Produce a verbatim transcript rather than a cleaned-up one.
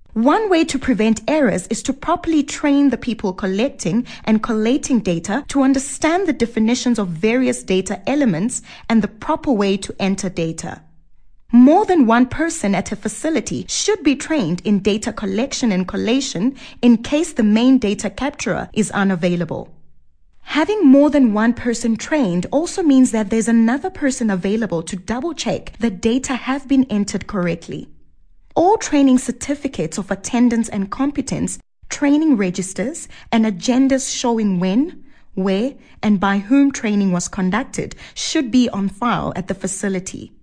One way to prevent errors is to properly train the people collecting and collating data to understand the definitions of various data elements and the proper way to enter data. More than one person at a facility should be trained in data collection and collation in case the main data capturer is unavailable. Having more than one person trained also means that there's another person available to double-check that data have been entered correctly. All training certificates of attendance and competence, training registers, and agendas showing when, where, and by whom training was conducted should be on file at the facility.